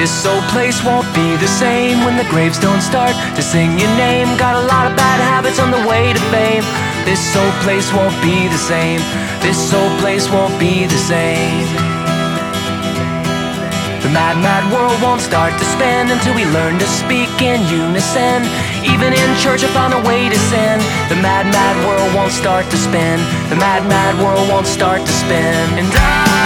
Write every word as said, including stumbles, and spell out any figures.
This old place won't be the same when the graves don't start to sing your name. Got a lot of bad habits on the way to fame. This old place won't be the same. This old place won't be the same. The mad, mad world won't start to spin until we learn to speak in unison. Even in church I found a way to sin. The mad, mad world won't start to spin. The mad, mad world won't start to spin. And I